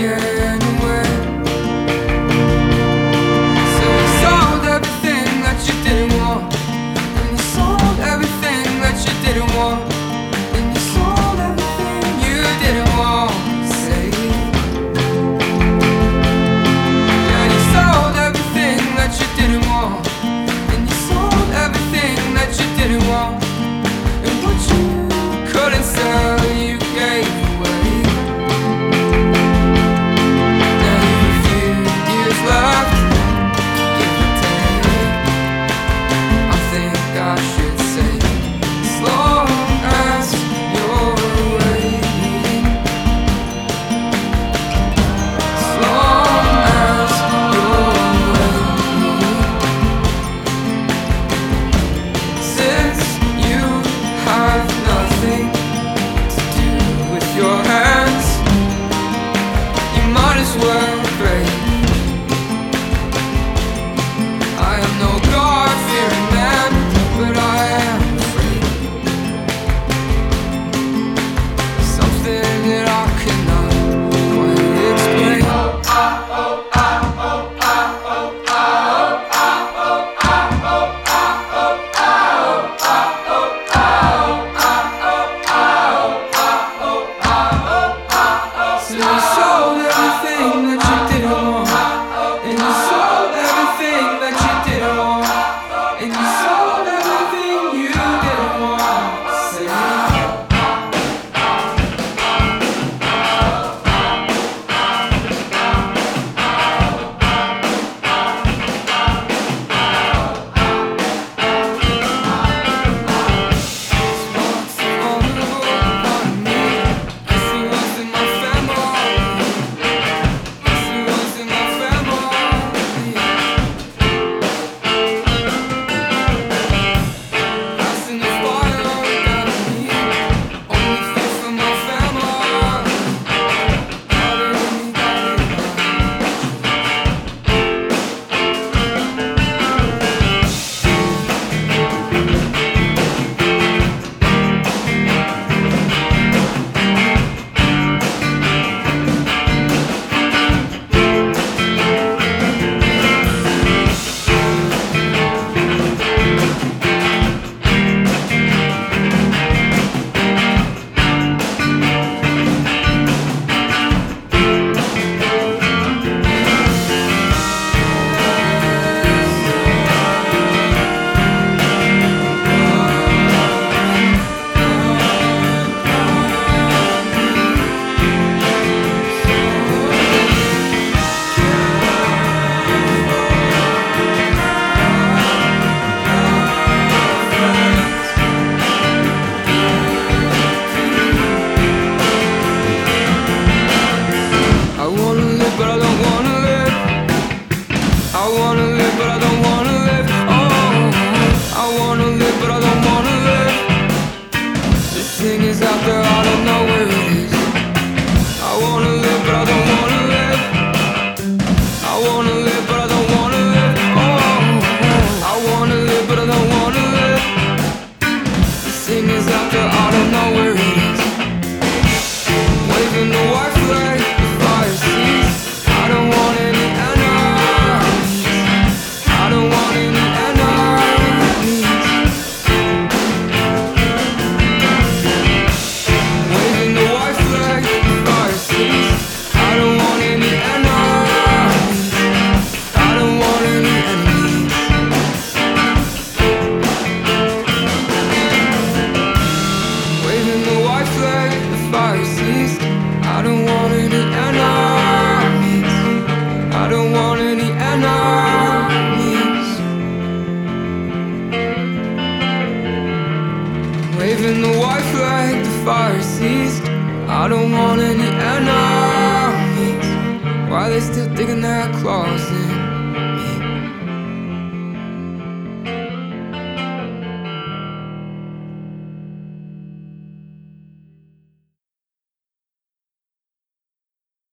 taken away. So you sold everything that you didn't want, and you sold everything that you didn't want, and you sold everything you didn't want. Say, yeah, you sold everything that you didn't want, and you sold everything that you didn't want, and what you couldn't sell, you gave away. Now you have a few years left, give or take. I think I should say, as long as you're waiting, as long as you're waiting, since you have nothing to do with your hands, you might as well pray. I am no God-fearing man, but I am afraid. Something that I cannot quite explain. So you sold everything that you didn't want, and you sold everything that you didn't want, and you sold everything you didn't want. Say, what's vulnerable about me? Guess it was in my family. Guess it was in my family. Passing the fire down on me, only fit for my family. Got it in me, got it in me. I wanna live, but I don't wanna live. I wanna live, but I don't wanna live. Oh, I wanna live, but I don't wanna live. This thing is out there, I don't know where it is. I wanna live, but I don't wanna live. I wanna live, but I don't wanna live. Oh, I wanna live, but I don't wanna live. This thing is out there, I don't know where it is. Waving the white flag, the fire cease. I don't want any enemies. I don't want any enemies. Waving the white flag, the fire cease. I don't want any enemies. I don't want any enemies. Waving the white flag, the fire cease. I don't want any enemies. I don't want any enemies. Waving the white flag, the fire ceased. I don't want any enemies. Why they still digging their claws in?